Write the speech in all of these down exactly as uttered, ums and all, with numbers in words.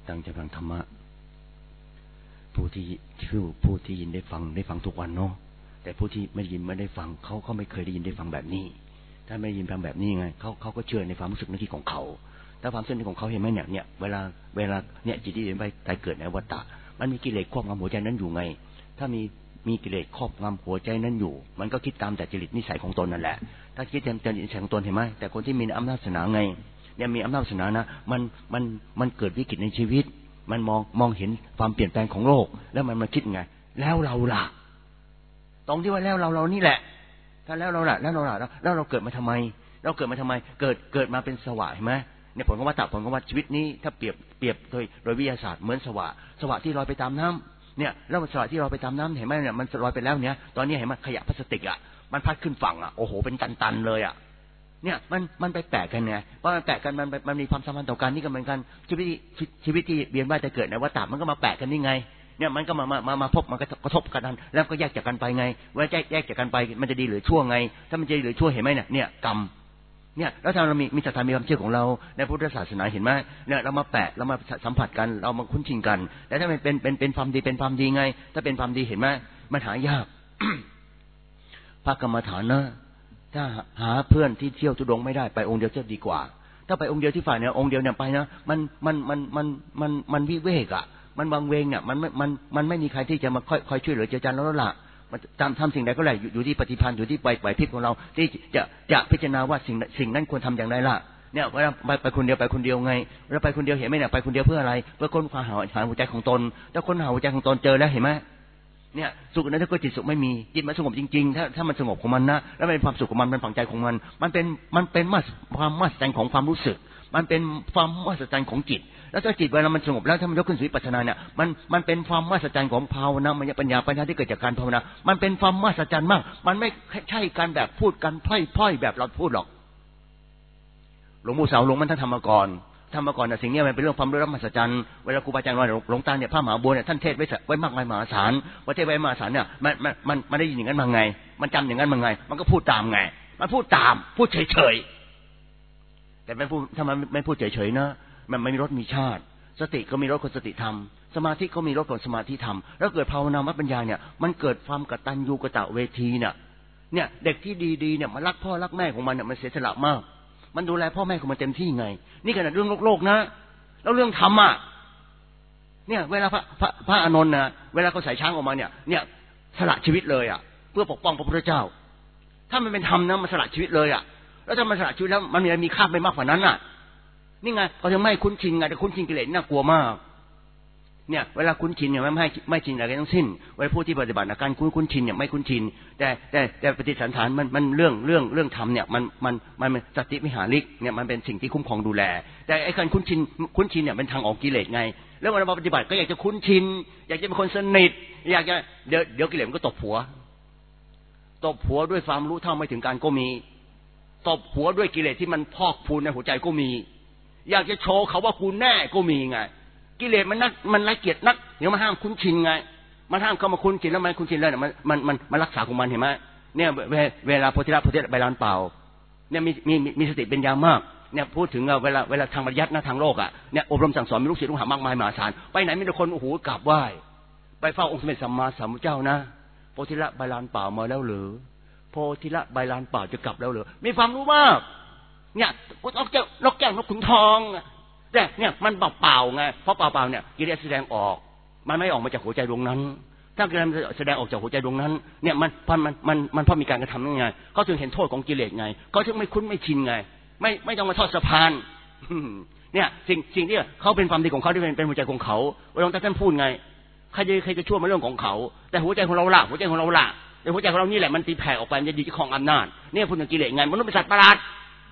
ตั้งใจฟังธรรมะผู้ที่ชื่อผู้ที่ยินได้ฟังได้ฟังทุกวันเนาะแต่ผู้ที่ไม่ยินไม่ได้ฟังเขาเขาไม่เคยได้ยินได้ฟังแบบนี้ถ้าไม่ได้ยินฟังแบบนี้ไงเขาเขาก็เชื่อในความรู้สึกนึกคิดของเขาถ้าความเชื่อในของเขาเห็นไหมเนี่ยเนี่ยเวลาเวลาเนี่ยจิตที่เห็นไปตายเกิดในวัฏฏะมันมีกิเลสครอบงำหัวใจนั้นอยู่ไงถ้ามีมีกิเลสครอบงำหัวใจนั้นอยู่มันก็คิดตามแต่จริตนิสัยของตนนั่นแหละถ้าคิดตามจริตนิสัยของตนเห็นไหมแต่คนที่มีอำนาจศาสนาไงเนี่ยมีอำนาจศาสนานะมันมันมันเกิดวิกฤตในชีวิตมันมองมองเห็นความเปลี่ยนแปลงของโลกแล้วมันมาคิดไงแล้วเราล่ะตรงที่ว่าแล้วเราเรานี่แหละถ้าแล้วเราล่ะแล้วเราล่ะแล้วเราเกิดมาทำไมเราเกิดมาทำไมเกิดเกิดมาเป็นสวะเห็นไหมเนี่ยผลของวัฏฏะผลของวัฏชีวิตนี้ถ้าเปรียบเปรียบโดยโดยวิทยาศาสตร์เหมือนสวะสวะที่ลอยไปตามน้ำเนี่ยแล้วสวะที่ลอยไปตามน้ำเห็นไหมเนี่ยมันลอยไปแล้วเนี่ยตอนนี้เห็นไหมขยะพลาสติกอ่ะมันพัดขึ้นฝั่งอ่ะโอ้โหเป็นตันๆเลยอ่ะเนี่ยมันมันไปแปะกันไงเพราะมันแปะกันมันมันมีความสัมพันธ์ต่อกันนี่ก็เหมือนกันชีวิตชีวิตที่เวียนว่ายแต่เกิดในวัฏฏะมันก็มาแปะกันนี่ไงเนี่ยมันก็มามามามาพบมันกระทบกันแล้วก็แยกจากกันไปไงว่าแยกแยกจากกันไปมันจะดีหรือชั่วไงถ้ามันจะดีหรือชั่วเห็นไหมเนี่ยเนี่ยกรรมเนี่ยแล้วถ้าเรามีมีศรัทธามีความเชื่อของเราในพุทธศาสนาเห็นไหมเนี่ยเรามาแปะเรามาสัมผัสกันเรามาคุ้นชินกันแต่ถ้ามันเป็นเป็นเป็นความดีเป็นความดีไงถ้าเป็นความดีเห็นไหมมันหายาก พระกรรมฐานนะถ้าหาเพื่อนที่เที่ยวทุดงไม่ได้ไปองค์เดียวจะดีกว่าถ้าไปองค์เดียวที่ฝ่ายเนี่ยองค์เดียวเนี่ยไปนะมันมันมันมันมันมันวิเวกอ่ะมันวังเวงเนี่ยมันมันมันไม่มีใครที่จะมาคอยคอยช่วยเหลือเจือจานแล้วล่ะทำทำสิ่งใดก็ได้อยู่ที่ปฏิภาณอยู่ที่ไหวไหวพริบของเราที่จะจะพิจารณาว่าสิ่งสิ่งนั้นควรทำอย่างไรล่ะเนี่ยเวลาไปไปคนเดียวไปคนเดียวไงเราไปคนเดียวเห็นไหมเนี่ยไปคนเดียวเพื่ออะไรเพื่อค้นคว้าหาหาหัวใจของตนถ้าค้นหาหัวใจของตนเจอแล้วเห็นไหมเนี่ยสุขนั้นถ้าเกิดจิตสุขไม่มีจิตมันสงบจริงๆถ้าถ้ามันสงบของมันนะแล้วมันเป็นความสุขของมันมันฝังใจของมันมันเป็นมันเป็นมาความมหัศจรรย์ของความรู้สึกมันเป็นความมหัศจรรย์ของจิตแล้วถ้าจิตเวลามันสงบแล้วถ้ามันยกขึ้นสู่วิปัสสนาเนี่ยมันมันเป็นความมหัศจรรย์ของภาวนาปัญญาปัญญาที่เกิดจากการภาวนามันเป็นความมหัศจรรย์มากมันไม่ใช่การแบบพูดกันพล่อยๆแบบเราพูดหรอกหลวงปู่เสาหลวงมันท่านทำมาก่อนทำมาก่อนนะสิ่งนี้มันเป็นเรื่องความรู้มหัศจรรย์เวลาครูบาอาจารย์ว่าหลวงตาเนี่ยพระมหาบัวเนี่ยท่านเทศไว้ไว้มากมายมหาศาลว่าเทศไว้มหาศาลเนี่ยมันมันมันมันได้ยินอย่างนั้นมาไงมันจำอย่างนั้นมาไงมันก็พูดตามไงมันพูดตามพูดเฉยๆแต่ไม่พูดถ้ามันไม่พูดเฉยๆนะมันไม่มีรสมีชาติสติก็มีรสคนสติธรรมสมาธิก็มีรสคนสมาธิธรรมแล้วเกิดภาวนามปัญญาเนี่ยมันเกิดความกตัญญูกตเวทีเนี่ยเนี่ยเด็กที่ดีๆเนี่ยมันรักพ่อรักแม่ของมันเนี่ยมันเสียสละมากมันดูแลพ่อแม่ของมันเต็มที่ไงนี่ขนาดเรื่องโลกๆนะแล้วเรื่องธรรมอ่ะเนี่ยเวลาพระพระพระอานนท์นะเวลาเขาใส่ช้างออกมาเนี่ยเนี่ยสละชีวิตเลยอ่ะเพื่อปกป้องพระพุทธเจ้าถ้ามันเป็นธรรมนะมันสละชีวิตเลยอ่ะแล้วถ้ามันสละชีวิตแล้วมันมีอะไรมีค่าไปมากกว่านั้นอ่ะนี่ไงเขาถึงไม่คุ้นชินไงแต่คุ้นชินกิเลสน่ากลัวมากเนี่ยเวลาคุ้นชินเนี่ยไม่ให้ไม่ชินอะไรทั้งสิ้นเวลาผู้ที่ปฏิบัติการคุ้นคุ้นชินเนี่ยไม่คุ้นชินแต่แต่แต่ปฏิสันฐานมันมันเรื่องเรื่องเรื่องธรรมเนี่ยมันมันมันสติวิหาริกเนี่ยมันเป็นสิ่งที่คุ้มครองดูแลแต่ไอ้การคุ้นชินคุ้นชินเนี่ยเป็นทางออกกิเลสไงแล้วเวลามาปฏิบัติก็อยากจะคุ้นชินอยากจะเป็นคนสนิทอยากจะเดี๋ยวเดี๋ยวกิเลสมันก็ตบหัวตบหัวด้วยความรู้เท่าไม่ถึงการก็มีตบหัวด้วยกิเลสที่มันพอกพูนในหัวใจก็มีอยากจะโชว์เขาว่ากูแน่ก็มีไงกิเลสมันนักมันละเกียดนักเดี๋ยวมาห้ามคุ้นชินไงมาห้ามเขามาคุ้นชินแล้วมันคุ้นชินแล้วเนี่ยมันมันมันมันรักษาของมันเห็นไหมเนี่ยเวลาโพธิละโพธิละใบลานเปล่าเนี่ยมีมีมีสติเป็นยามากเนี่ยพูดถึงเวลาเวลาทางปริยัตินะทางโลกอ่ะเนี่ยอบรมสั่งสอนมีลูกศิษย์ลูกหามากมายมหาศาลไปไหนมีแต่คนโอ้โหกราบไหว้ไปเฝ้าองค์สมเด็จสัมมาสัมพุทธเจ้านะโพธิละใบลานเปล่ามาแล้วหรือโพธิละใบลานเปล่าจะกลับแล้วหรือมีความรู้มากเนี่ยกูเอาแก้วนกแก้วนกขุนทองแต่เนี่ยมันเปล่าๆไงเพราะเปล่าๆเนี่ยกิเลสแสดงออกมันไม่ออกมาจากหัวใจดวงนั้นถ้ากิเลสแสดงออกจากหัวใจดวงนั้นเนี่ยมันมันมันมันเพราะมีการกระทำยังไงเขาถึงเห็นโทษของกิเลสไงเขาถึงไม่คุ้นไม่ชินไงไม่ไม่ต้องมาทอดสะพานเนี่ยสิ่งสิ่งที่เขาเป็นความดีของเขาที่เป็นเป็นหัวใจของเขาเวลาท่านพูดไงใครจะใครจะชั่วมาเรื่องของเขาแต่หัวใจของเราล่ะหัวใจของเราล่ะแต่หัวใจของเรานี่แหละมันตีแผ่ออกไปมันจะดีที่ของอำนาจเนี่ยพูดถึงกิเลสไงมันต้องเป็นสัตว์ประหลาด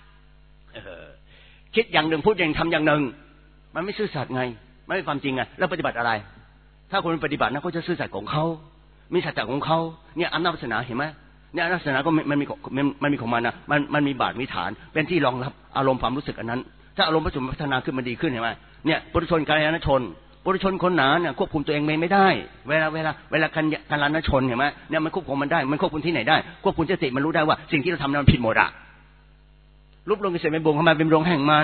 คิดอย่างหนึ่งพูดอย่างทำอย่างหนึ่งมันไม่ซื่อสัตย์ไงไม่เป็นความจริงไงแล้วปฏิบัติอะไรถ้าคนปฏิบัตินะเขาจะซื่อสัตย์ของเขามีสัจจะของเขาเนี่ยอำนาจศาสนาเห็นไหมเนี่ยอำนาจศาสนาก็มันมีมันมีของมันนะมันมันมีบาทมีฐานเป็นที่รองรับอารมณ์ความรู้สึกอันนั้นถ้าอารมณ์พัฒนาขึ้นมันดีขึ้นเห็นไหมเนี่ยปุถุชนกัลยาณชนปุถุชนคนหนาเนี่ยควบคุมตัวเองไม่ได้เวลาเวลาเวลากัลยาณชนเห็นไหมเนี่ยมันควบคุมมันได้มันควบคุมที่ไหนได้ควบคุมสติมันรู้ได้ว่าสิ่งที่เราทำนั้นมันผิดหมดอะรูปลงเกษตรเป็นบ่งเข้ามาเป็นโรงแห่งมัน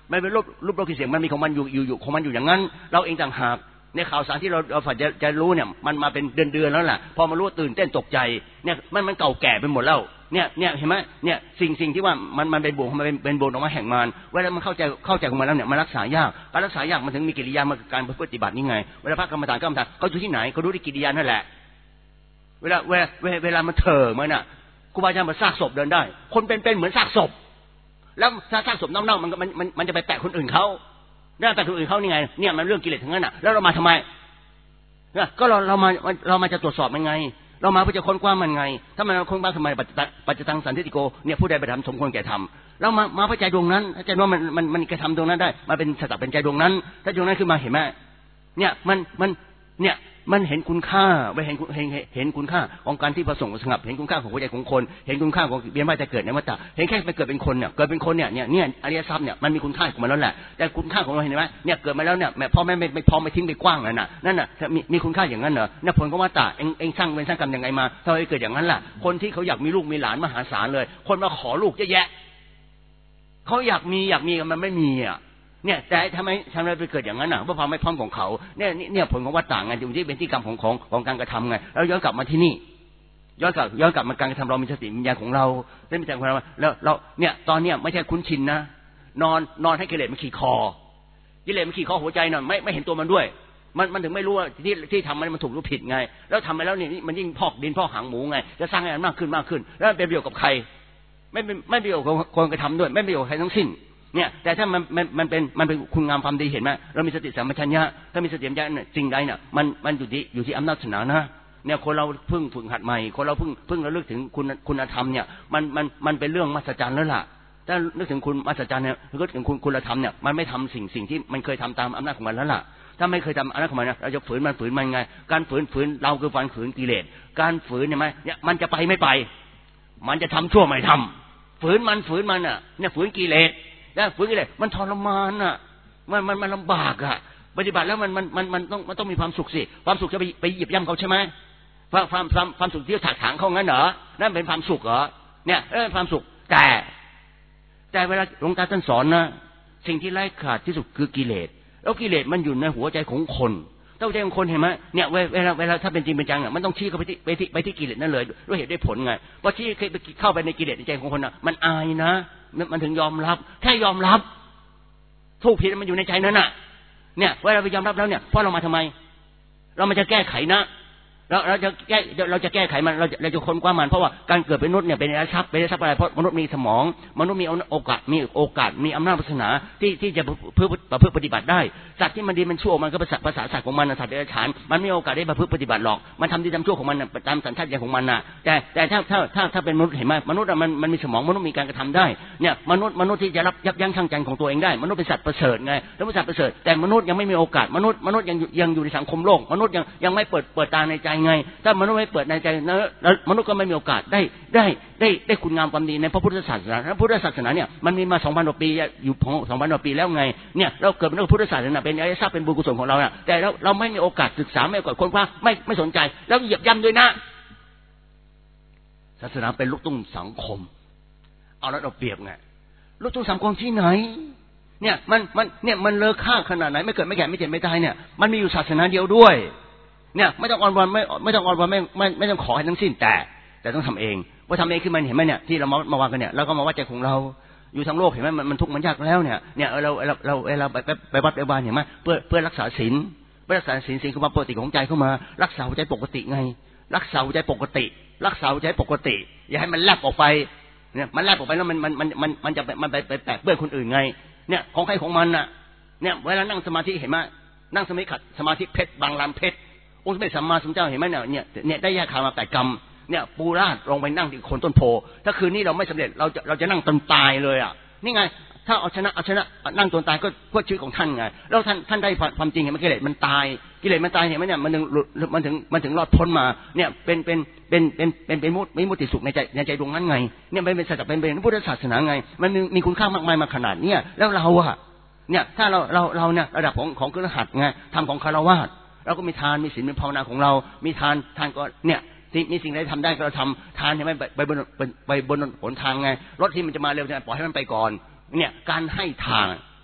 ไม่เป็นรูปรูปโลกเสียงมันมีของมันอยู่อยู่อยู่ของมันอยู่อย่างนั้นเราเองต่างหากในข่าวสารที่เราเราฝันจะจะรู้เนี่ยมันมาเป็นเดือนๆแล้วแหละพอมารู้ตื่นเต้นตกใจเนี่ยมันมันเก่าแก่ไปหมดแล้วเนี่ยเนี่ยเห็นไหมเนี่ยสิ่งสิ่งที่ว่ามันมันเป็นบ่วงมันเป็นเป็นบ่วงออกมาแห่งมารเวลามันเข้าใจเข้าใจของมันแล้วเนี่ยมันรักษายากการรักษายากมันถึงมีกิริยามาการปฏิบัตินี่ไงเวลาพระกรรมฐานกรรมฐานเขาอยู่ที่ไหนเขาดูที่กิริยานั่นแหละเวลาเวลาเวลามันเถอะมันอ่ะครูบาอาจารย์มาซากศพเดินได้คนเป็นๆเหมือนซากศพแล้วซากศพเน่าๆมันมันมันมันจะไปแตะคนอื่นเขาได้แตะคนอื่นเขานี่ไงเนี่ยมันเรื่องกิเลสทั้งนั้นอ่ะแล้วเรามาทำไมก็เราเรามาเรามาจะตรวจสอบมันไงเรามาเพื่อจะค้นคว้ามันไงถ้ามันค้นคว้าทำไมปัจจตังสันทิฏฐิโกเนี่ยผู้ใดไปทำสมควรแก่ทำเรามามาเพื่อใจดวงนั้นถ้าใจว่ามันมันมันกระทำดวงนั้นได้มาเป็นสตเป็นใจดวงนั้นถ้าดวงนั้นขึ้นมาเห็นไหมเนี่ยมันมันเนี่ยมันเห็นคุณค่าไปเห็นเห็นเห็นคุณค่าของการที่ประสงค์สงบเห็นคุณค่าของหัวใจของคนเห็นคุณค่าของเบียร์ว่าจะเกิดในวัฏฏะเห็นแค่ไปเกิดเป็นคนเนี่ยเกิดเป็นคนเนี่ยเนี่ยเนี่ยอริยทรัพย์เนี่ยมันมีคุณค่าของมันแล้วแหละแต่คุณค่าของเราเห็นไหมเนี่ยเกิดมาแล้วเนี่ยแม่พ่อแม่ไม่ไม่พอไม่ทิ้งไปกว้างเลยน่ะนั่นน่ะมีมีคุณค่าอย่างนั้นเหรอเนี่ยผลของวัฏฏะเองเองสร้างเป็นสร้างกรรมยังไงมาทำไมเกิดอย่างนั้นล่ะคนที่เขาอยากมีลูกมีหลานมหาศาลเลยคนมาขอลูกเยอะแยะเขาอยากมีอยากมีมันไม่มีอ่ะเนี่ยแต่ทำไมทำไมไปเกิดอย่างนั้นอ่ะเพราะความไม่พร้อมของเขาเนี่ยเนี่ยผลของวัฏฏะไงอยู่ที่เป็นที่กรรมของของของการกระทำไงแล้วย้อนกลับมาที่นี่ย้อนกลับย้อนกลับมาการกระทำเรามีสติปัญญาของเราได้มีใจของเราแล้วเราเนี่ยตอนเนี้ยไม่ใช่คุ้นชินนะนอนนอนให้กิเลสมันขี่คอกิเลสมันขี่คอหัวใจหน่อยไม่ไม่เห็นตัวมันด้วยมันมันถึงไม่รู้ว่าที่ที่ทำมันมันถูกหรือผิดไงแล้วทำไปแล้วเนี่ยมันยิ่งพอกดินพอกหางหมูไงจะสร้างให้มันมากขึ้นมากขึ้นแล้วเป็นประโยชน์กับใครไม่ไม่ประโยชน์กับคนกระทำด้วยไม่ประโยชน์ใครทั้งสิ้นเนี่ยแต่ถ้ามันมันมันเป็นมันเป็นคุณงามความดีเห็นไหมเรามีสติสัมปชัญญะถ้ามีสติสัมปชัญญะเนี่ยสิ่งใดเนี่ยมันมันอยู่ที่อยู่ที่อำนาจศาสนานะเนี่ยคนเราเพิ่งฝึกหัดใหม่คนเราเพิ่งเพิ่งระลึกถึงคุณคุณธรรมเนี่ยมันมันมันเป็นเรื่องมหัศจรรย์แล้วล่ะถ้านึกถึงคุณมหัศจรรย์เนี่ยนึกถึงคุณคุณธรรมเนี่ยมันไม่ทำสิ่งสิ่งที่มันเคยทำตามอำนาจของมันแล้วล่ะถ้าไม่เคยทำอำนาจของมันเนี่ยเราจะฝืนมันฝืนมันไงการฝืนฝืนเราคือการฝืนกิเลสการฝืนเนี่ยไหมเนี่ยมันจะไปไม่ไปมันจะทำชั่วไม่ทำฝืนมันฝืนมันอ่ะเนี่ยฝืนกิเลสแล้วฝืนกิเลสมันทรมานอ่ะมันมันมันลำบากอ่ะปฏิบัติแล้วมันมันมันมันต้องมันต้องมีความสุขสิความสุขจะไปไปหยิบย่ำเขาใช่ไหมความความความความสุขที่ถากถางเขางั้นเหรอนั่นเป็นความสุขเหรอเนี่ยเออความสุขแต่แต่เวลาหลวงตาท่านสอนนะสิ่งที่ไร้ขาดที่สุดคือกิเลสแล้วกิเลสมันอยู่ในหัวใจของคนหัวใจของคนเห็นไหมเนี่ยเวลาเวลาถ้าเป็นจริงเป็นจังอ่ะมันต้องชี้เข้าไปที่ไปที่ไปที่กิเลสนั่นเลยด้วยเหตุด้วยผลไงพอชี้เข้าไปในกิเลสในใจของคนน่ะมันอายนะมันถึงยอมรับแค่ยอมรับถูกผิดมันอยู่ในใจนั้นน่ะเนี่ยเวลาไปยอมรับแล้วเนี่ยเพราะเรามาทำไมเรามาจะแก้ไขนะเราเราจะแก้เราจะแก้ไขมันเราจะเราจะค้นคว้ามันเพราะว่าการเกิดเป็นมนุษย์เนี่ยเป็นอริยทรัพย์เป็นอริยทรัพย์อะไรเพราะมนุษย์มีสมองมนุษย์มีโอกาสมีโอกาสมีอำนาจวาสนาที่ที่จะเพื่อประพฤติปฏิบัติได้สัตว์ที่มันดีมันชั่วมันก็ภาษาภาษาสัตว์ของมันสัตว์เดรัจฉานมันไม่มีโอกาสได้ประพฤติปฏิบัติหรอกมันทำดีทำชั่วของมันตามสัญชาตญาณของมันน่ะแต่แต่ถ้าถ้าถ้าถ้าเป็นมนุษย์เห็นไหมมนุษย์มันมันมีสมองมนุษย์มีการกระทำได้เนี่ยมนุษย์มนุษย์ที่จะรับยับยั้งชั่งใจของตัวเองได้มนุษย์เป็นสัตว์ประเสริฐไงแล้วเป็นสัตว์ประเสริฐแต่มนุษย์ยังไม่มีโอกาสมนุษย์มนุษย์ยังยังอยู่ในสังคมโลกมนุษย์ยังยังไม่เปิดเปิดตาในใจไงถ้ามนุษย์ไม่เปิดในใจแล้วมนุษย์ก็ไม่มีโอกาสได้ได้ได้ได้คุณงามความดีในพระพุทธศาสนาพระพุทธศาสนาเนี่ยมันมีมาสองพันกว่าปีอยู่สองพันกว่าปีแล้วไงเนี่ยเราเกิดเป็นพุทธศาสนาเป็นอริยทรัพย์เป็นบุญกุศลของเราเนี่ยแต่เราเราไม่มีโอกาสศึกษาไม่โอกาสค้นคว้าไม่ไม่สนใจแล้วเหยียบย่ำด้วยนะศาสนาเป็นลูกตุ้มสังคมเอาแล้วเราเปรียบไงลูกตุ้มสังคมที่ไหนเนี่ยมันมันเนี่ยมันเลอค่าขนาดไหนไม่เกิดไม่แก่ไม่เจ็บไม่ตายเนี่ยมันมีอยู่ศาสนาเดียวด้วยเนี่ยไม่ต้องออนวอนไม่ไม่ต้องออนวอนไม่ไม่ไม่ต้องขอให้ทั้งสิ้นแต่แต่ต้องทำเองว่าทำเองคือมันเห็นไหมเนี่ยที่เรามามาวางกันเนี่ยเราก็มาวัดใจของเราอยู่ทั้งโลกเห็นไหมมันมันทุกข์มันยากแล้วเนี่ยเนี่ยเราเราเราเราไปไปวัดไปบ้านเห็นไหมเพื่อเพื่อรักษาศีลเพื่อรักษาศีลศีลคือความปกติของใจเข้ามารักษาหัวใจปกติไงรักษาหัวใจปกติรักษาหัวใจปกติอย่าให้มันแลบออกไปเนี่ยมันแลบออกไปแล้วมันมันมันมันมันจะมันไปไปแปะเปื้อนคนอื่นไงเนี่ยของใครของมันน่ะเนี่ยเวลานั่งสมาธิเห็นไหมนั่งสมาธิขัดสมาธิเพชรบางลำเพชรองค์สมเด็จสัมมาสัมพุทธเจ้าเห็นไหมเนี่ยเนี่ยเนี่ยได้แยกขามาแปดกรรมเนี่ยปูราดลงไปนั่งที่โคนต้นโพถ้าคืนนี้เราไม่สำเร็จเราจะเราจะนั่งจนตายเลยอ่ะนี่ไงถ้าเอาชนะเอาชนะนั่งจนตายก็เพื่อชีวิตของท่านไงแล้วท่านท่านได้ความจริงเห็นไหมกิเลสมันตายกิเลสมันตายเห็นไหมเนี่ยมันถึงมันถึงมันถึงรอดพ้นมาเนี่ยเป็นเป็นเป็นเป็นเป็นเป็นมุตมุติสุขในใจในใจดวงนั้นไงเนี่ยมันเป็นสัจจะเป็นเป็นพุทธศาสนาไงมันมีมีคุณค่ามากมายมาขนาดเนี้ยแล้วเราอะเนี่ยถ้าเราเราเราเนี่ยระดับของของคฤหัสถ์ไงทำของคฤหัสถ์เราก็มีทานมีศีลมีภาวนาของเรามีทานทานก็เนี่ยมีสิ่งใดทำได้ก็เราทำทานใช่ไหมไปบนไปบนหนทางไงรถที่มันจะมาเร็วจะปล่อยให้มันไปก่อนเนี่ยการให้ทาน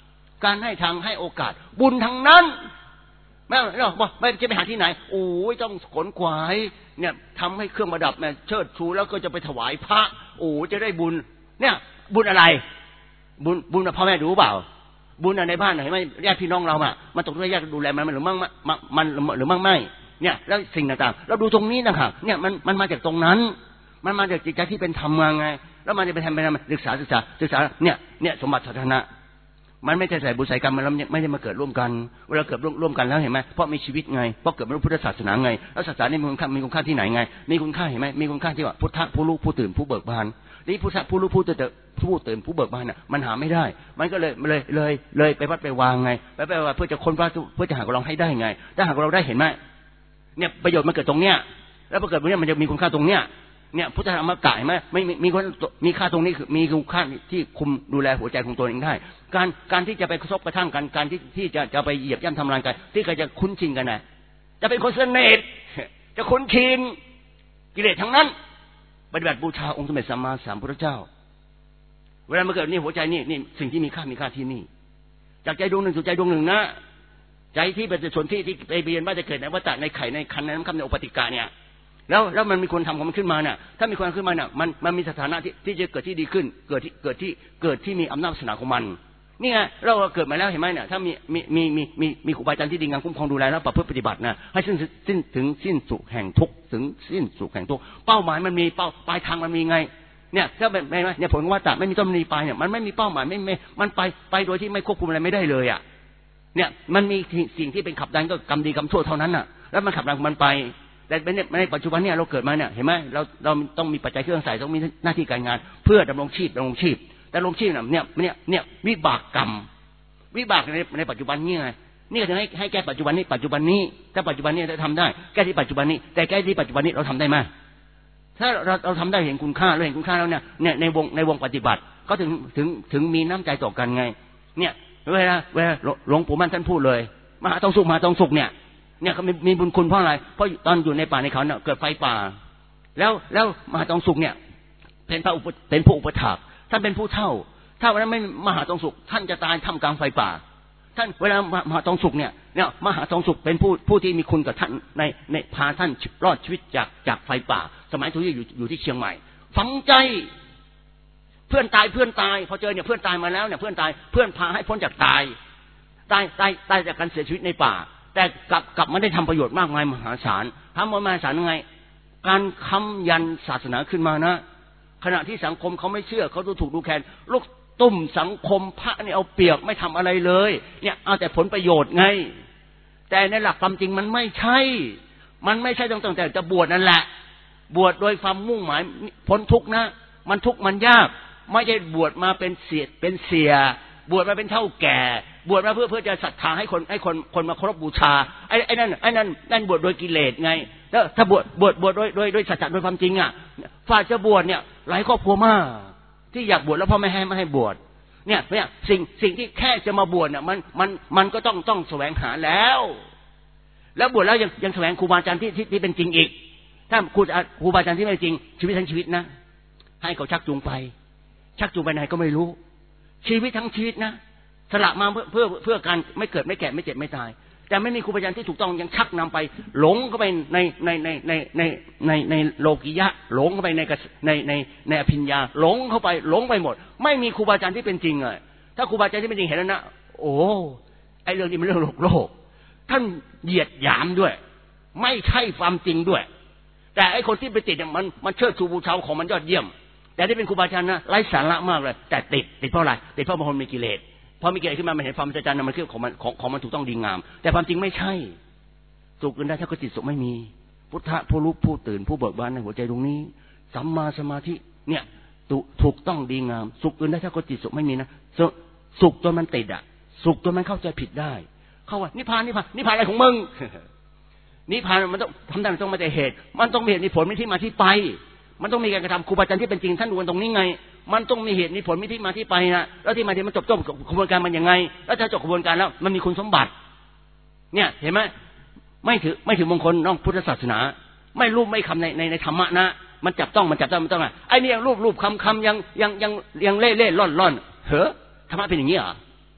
การให้ทางให้โอกาสบุญทั้งนั้นไม่เราบอกไม่จะไปหาที่ไหนโอ้ยต้องขนขวายเนี่ยทำให้เครื่องประดับเนี่ยเชิดชูแล้วก็จะไปถวายพระโอ้จะได้บุญเนี่ยบุญอะไรบุญบุญพ่อแม่ดูเปล่าบุญในบ้านเห็นไหมญาติพี่น้องเราอะมันตกด้วยญาติดูแลมันหรือมั่งมันหรือมั่งไม่เนี่ยแล้วสิ่งต่างๆเราดูตรงนี้นะครับเนี่ยมันมันมาจากตรงนั้นมันมาจากจิตใจที่เป็นธรรมไงแล้วมันจะไปทำไปทำศึกษาศึกษาศึกษาเนี่ยเนี่ยสมบัติสาธารณะมันไม่ใช่ใส่บุญใส่กรรมมันไม่ได้มาเกิดร่วมกันเวลาเกิดร่วมกันแล้วเห็นไหมเพราะมีชีวิตไงเพราะเกิดเป็นพุทธศาสนาไงแล้วศาสนานี่มีคุณค่ามีคุณค่าที่ไหนไงมีคุณค่าเห็นไหมมีคุณค่าที่ว่าพุทธะผู้รู้ผู้ตื่นผู้เบิกบานนี่พุทธะผู้รู้ผู้ตื่นผู้ตื่นผู้เบิกบานน่ะมันหาไม่ได้มันก็เลยเลยเลยเลยไปวัดไปวางไงไปไปว่าเพื่อจะค้นว่าเพื่อจะหาของเราให้ได้ไงถ้าหากเราได้เห็นไหมเนี่ยประโยชน์มันเกิดตรงเนี้ยแล้วพอเกิดตรงเนี้ยมันจะมีคุณค่าตรงเนี้ยเนี่ยพุทธธรรมกายไหมไม่มีคนมีค่าตรงนี้คือมีคุณค่าที่คุมดูแลหัวใจของตัวเองได้การการที่จะไปกระทบกระทั่งกันการที่ที่จะจะไปเหยียบย่ำทำลายกันที่ก็จะคุ้นชินกันนะจะเป็นคนเสน่ห์จะคุ้นชินกิเลสทั้งนั้นปฏิบัติบูชาองค์สมเด็จสัมมาสัมพุทธเจ้าเวลามาเกิดนี่หัวใจนี่นี่สิ่งที่มีค่ามีค่าที่นี่จากใจดวงหนึ่งสู่ใจดวงหนึ่งนะใจที่เป็นส่วนที่ที่ไปเบียนว่าจะเกิดในวัฏฏะในไข่ในคันในน้ำค่ำในอุปติกะเนี่ยแล้วแล้วมันมีคนทำของมันขึ้นมาเนี่ยถ้ามีคนขึ้นมาเนี่ยมันมันมีสถานะที่ที่จะเกิดที่ดีขึ้นเกิดที่เกิดที่เกิดที่มีอำนาจศาสนาของมันนี่ไงเราเกิดมาแล้วเห็นไหมเนี่ยถ้ามีมีมีมีมีมีครูบาอาจารย์ที่ดีงามคุ้มครองดูแลแล้วประพฤติปฏิบัตินะให้สิ้นสิ้นถึงสิ้นสุขแห่งทุกข์ถึงสิ้นสุขแห่งทุกข์เป้าหมายมันมีเป้าปลายทางมันมีไงเนี่ยถ้าเป็นไม่เนี่ยผลว่าแต่ไม่มีต้นมีปลายเนี่ยมันไม่มีเป้าหมายไม่ไม่มันไปไปโดยที่ไม่ควบคุมอะไรไม่ได้เลยอ่ะเนี่ยมันมีสิ่งที่เป็นขับดันก็กรรมดีกรรมชั่วเท่านั้นน่ะแล้วมันขับดันมันไปแต่ในปัจจุบันเนี่ยเราเกิดมาเนี่ยเห็นไหมเราเราต้องมีปัจจัยเครื่องใส่ต้องมีหน้าที่การงานเพื่อดำรงชีพดำรงชีพแต่ดำรงชีพเนี่ยเนี่ยเนี่ยวิบากกรรมวิบากในในปัจจุบันนี่ไงนี่ก็จะให้ให้แก้ปัจจุบันนี้ปัจจุบันนี้ถ้าปัจจุบันนี้เราทำได้แก้ที่ปัจจุบันนี้แต่แก้ที่ปัจจุบันนี้เราทำได้ไหมถ้าเราเราทำได้เห็นคุณค่าเราเห็นคุณค่าแล้วเนี่ยเนี่ยในวงในวงปฏิบัติก็ถึงถึงถึงมีน้ำใจต่อกันไงเนี่ยเวลาเวลาหลวงปู่มั่นท่านพูดเลยมหาต้องสุขมหาต้องสุขเนี่ยเนี่ยเขามีบุญคุณเพราะอะไรเพราะตอนอยู่ในป่าในเขาเนี่ยเกิดไฟป่าแล้วแล้วมหาต้องสุขเนี่ยเป็นพระอุปเป็นผู้อุปถากท่านเป็นผู้เฒ่าถ้าวันนั้นไม่มหาต้องสุขท่านจะตายท่ามกลางไฟป่าท่านเวลามหาต้องสุขเนี่ยเนี่ยมหาต้องสุขเป็นผู้ผู้ที่มีคุณกับท่านในในพาท่านรอดชีวิตจากจากไฟป่าสมัยที่อยู่อยู่ที่เชียงใหม่ฝังใจเพื่อนตายเพื่อนตายพอเจอเนี่ยเพื่อนตายมาแล้วเนี่ยเพื่อนตายเพื่อนพาให้พ้นจากตายตายตายตายจากการเสียชีวิตในป่าแต่กลับกลับไม่ได้ทำประโยชน์มากมายมหาศาลทำมามหาศาลยังไงการค้ำยันศาสนาขึ้นมานะขณะที่สังคมเขาไม่เชื่อเขาดูถูกดูแคลนลูกตุ่มสังคมพระเนี่ยเอาเปรียบไม่ทำอะไรเลยเนี่ยเอาแต่ผลประโยชน์ไงแต่ในหลักความจริงมันไม่ใช่มันไม่ใช่ตั้งแต่จะบวชนั่นแหละบวชโดยความมุ่งหมายพ้นทุกข์นะมันทุกข์มันยากไม่ใช่บวชมาเป็นเสียเป็นเสียบวชมาเป็นเท่าแก่บวชมาเพื่อเพื่อจะศรัทธาให้คนให้คนคนมาเคารพบูชาไอ้ไอ้นั่นไอ้นั่นนั่นบวชโดยกิเลสไงแล้วถ้าบวชบวชบวชโดยโดยโดยสัจจะโดยความจริงอ่ะฝ่ายจะบวชเนี่ยหลายครอบครัวมากที่อยากบวชแล้วพ่อไม่ให้ไม่ให้บวชเนี่ยเนี่ยสิ่งสิ่งที่แค่จะมาบวชเนี่ยมันมันมันก็ต้องต้องแสวงหาแล้วแล้วบวชแล้วยังยังแสวงครูบาอาจารย์ที่ที่ที่เป็นจริงอีกถ้าครูครูบาอาจารย์ที่ไม่จริงชีวิตทั้งชีวิตนะให้เขาชักจูงไปชักจูงไปไหนก็ไม่รู้ชีวิตทั้งชีวิตนะสละมาเพื่อเพื่อเพื่อการไม่เกิดไม่แก่ไม่เจ็บไม่ตายแต่ไม่มีครูบาอาจารย์ที่ถูกต้องยังชักนำไปหลงเข้าไปในในในในในในในโลกิยะหลงเข้าไปในในในในอภิญญาหลงเข้าไปหลงไปหมดไม่มีครูบาอาจารย์ที่เป็นจริงเลยถ้าครูบาอาจารย์ที่เป็นจริงเห็นแล้วนะโอ้ไอเรื่องนี้มันเรื่องโลกโลกท่านเหยียดหยามด้วยไม่ใช่ความจริงด้วยแต่ไอคนที่ไปติดเนี่ยมันมันเชิดชูบูชาของมันยอดเยี่ยมแต่ที่เป็นครูบาอาจารย์นะไร้สาระมากเลยแต่ติดติดเพราะอะไรติดเพราะบางคนมีกิเลสพอมีกิเลสขึ้นมามันเห็นความมหัศจรรย์มันคือของมันของของมันถูกต้องดีงามแต่ความจริงไม่ใช่สุขอื่นได้ถ้าก็จิตสุขไม่มีพุทธะผู้รู้ผู้ตื่นผู้เบิกบานในหัวใจตรงนี้สัมมาสมาธิเนี่ยถูกต้องดีงามสุขอื่นได้ถ้าก็จิตสุขไม่มีนะสุขจนมันติดอ่ะสุขจนมันเข้าใจผิดได้เข้าว่านิพพานนิพพานนิพพานอะไรของมึงนิพพานมันต้องทำได้มันต้องมาแต่เหตุมันต้องมีเหตุมีผลมีที่มาที่ไปมันต้องมีการกระทำครูบาอาจารย์ที่เป็นจริงท่านดูกันตรงนี้ไงมันต้องมีเหตุมีผลมีที่มาที่ไปนะแล้วที่มาที่มันจบจบกระบวนการมันยังไงแล้วถ้าจบกระบวนการแล้วมันมีคุณสมบัติเนี่ยเห็นไหมไม่ถือไม่ถือมงคลนอกพุทธศาสนาไม่รูปไม่คำในในในธรรมะนะมันจับต้องมันจับต้องมันต้องอ่ะไอ้นี่ยังรูปรูปคำคำยังยังยังยังเล่เล่ล่อนล่อนเหรอธรรมะเป็นอย่างนี้เหรอ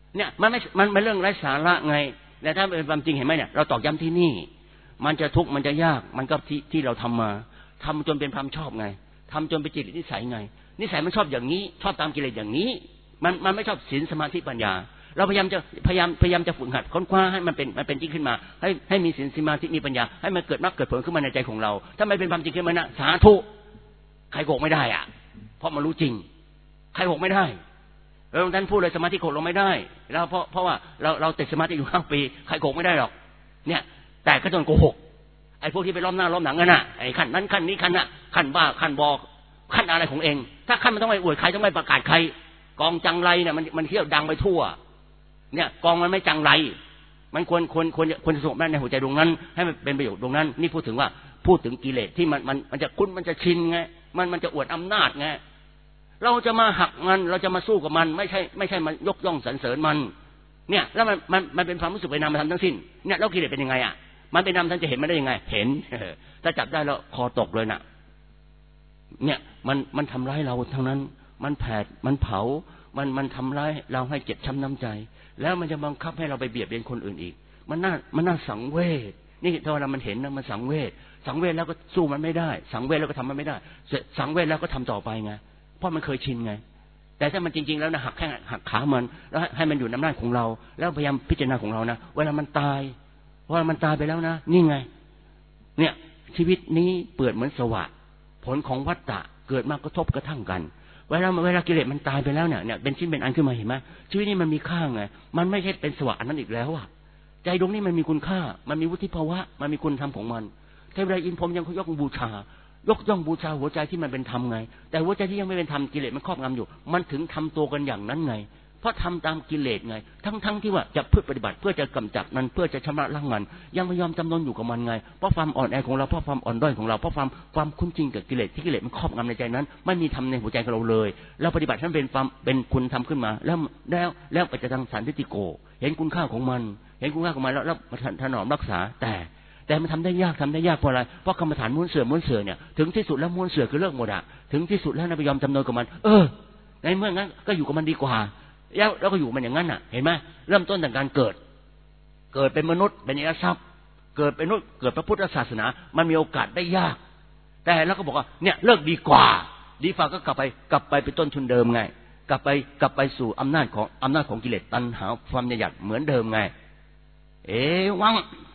เนี่ยมันไม่มันเป็นเรื่องไร้สาระไงแต่ถ้าเป็นความจริงเห็นไหมเนี่ยเราตอกย้ำที่นี่มันจะทุกข์มันจะยากมันก็ที่ที่เราทำมาทำจนเป็นความชอบไงทำจนเป็นจิตนิสัยไงนิสัยมันชอบอย่างนี้ชอบตามกิเลสอย่างนี้มันมันไม่ชอบศีลสมาธิปัญญาเราพยายามจะพยายามพยายามจะฝึกหัดค้นคว้าให้มันเป็นมันเป็นจริงขึ้นมาให้ให้มีศีลสมาธิมีปัญญาให้มันเกิดมรรคเกิดผลขึ้นมาในใจของเราถ้าไม่เป็นความจริงขึ้นมานะสาธุใครโกงไม่ได้อ่ะเพราะมันรู้จริงใครโกงไม่ได้เราท่านพูดเลยสมาธิโกงเราไม่ได้แล้วเพราะเพราะว่าเราเราติดสมาธิอยู่ห้าปีใครโกงไม่ได้หรอกเนี่ยแต่ก็จนโกหกไอ้พวกที่ไปล้อมหน้าล้อมหลังกันน่ะไอ้ขั้นนั้นขั้นนี้ขั้นน่ะขั้นบ้าขั้นบอกขั้นอะไรของเองถ้าขั้นมันต้องไปอวดใครต้องไปประกาศใครกองจังไรเนี่ยมันมันเที่ยวดังไปทั่วเนี่ยกองมันไม่จังไรมันควรควรควรควรจะสงบในหัวใจดวงนั้นให้มันเป็นประโยชน์ดวงนั้นนี่พูดถึงว่าพูดถึงกิเลสที่มันมันมันจะคุ้นมันจะชินไงมันมันจะอวดอำนาจไงเราจะมาหักมันเราจะมาสู้กับมันไม่ใช่ไม่ใช่มันยกย่องสรรเสริญมันเนี่ยแล้วมันมันมันเป็นความรู้สึกไปนามธรรมทั้งสิ้นเนี่ยแล้วกิเลสเป็นยังไงอ่ะมันเป็นนามธรรมจะเห็นมันได้ยังไงเห็นถ้าจับได้แล้วคอตกเลยน่ะเนี่ยมันมันทำร้ายเราทั้งนั้นมันแผดมันเผามันมันทำร้ายเราให้เจ็บช้ำน้ำใจแล้วมันจะบังคับให้เราไปเบียดเบียนคนอื่นอีกมันน่ามันน่าสังเวชนี่ถ้าเรามันเห็นนะมันสังเวชสังเวชแล้วก็สู้มันไม่ได้สังเวชแล้วก็ทำมันไม่ได้สังเวชแล้วก็ทำต่อไปไงเพราะมันเคยชินไงแต่ถ้ามันจริงๆแล้วนะหักแข้งหักขามันแล้วให้มันอยู่ในอำนาจของเราแล้วพยายามพิจารณาของเรานะเวลามันตายเวลามันตายไปแล้วนะนี่ไงเนี่ยชีวิตนี้เปื่อยเหมือนสวะผลของวัฏฏะเกิดมากระทบกระทั่งกันเวลาเวลากิเลสมันตายไปแล้วเนี่ยเนี่ยเป็นชิ้นเป็นอันขึ้นมาเห็นไหมชีวิตนี้มันมีค่าไงมันไม่ใช่เป็นสวะอันนั้นอีกแล้วอะใจดวงนี้มันมีคุณค่ามันมีวุฒิภาวะมันมีคุณธรรมของมันเทวดาอินพรหมยังยกบูชายกย่องบูชาหัวใจที่มันเป็นธรรมไงแต่หัวใจที่ยังไม่เป็นธรรมกิเลสมันครอบงำอยู่มันถึงทำตัวกันอย่างนั้นไงเพราะทำตามกิเลสไงทั้งๆ ท, ที่ว่าจะเพื่อปฏิบัติเพื่อจะกำจัดมันเพื่อจะชำระล้างมันยังไม่ยอมจำนนอยู่กับมันไงเพราะความอ่อนแอของเราเพราะความอ่อนด้อยของเราเพราะความความคุ้นชินกับกิเลสที่กิเลสมันครอบงำในใจนั้นไม่มีธรรมในหัวใจของเราเลยแล้วปฏิบัตินั้นเป็นความเป็นคุณทำขึ้นมาแล้วแล้วแล้วไปจะทางสันติโกเห็นคุณค่าของมันเห็นคุณค่าของมันแล้วแล้วถนอมรักษาแต่แต่มันทำได้ยากทำได้ยากเพราะอะไรเพราะกรรมฐานม้วนเสือม้วนเสือเนี่ยถึงที่สุดแล้วม้วนเสือคือเลิกหมดอะถึงที่สุดแล้วนะไปยอมจำนนกับมันเออในเมื่องั้นก็อยู่กับมันดีกว่าแล้วเราก็อยู่มันอย่างนั้นน่ะเห็นไหมเริ่มต้นจากการเกิดเกิดเป็นมนุษย์เป็นอริยทรัพย์เกิดเป็นมนุษย์เกิดพระพุทธศาสนามันมีโอกาสได้ยากแต่แล้วก็บอกว่าเนี่ยเลิกดีกว่าดีฝ่าก็กลับไปกลับไปเป็นต้นทุนเดิมไงกลับไปกลับไปสู่อำนาจของอำนาจของกิเลสตัณหาความอยากเหมือนเดิมไงเอวัง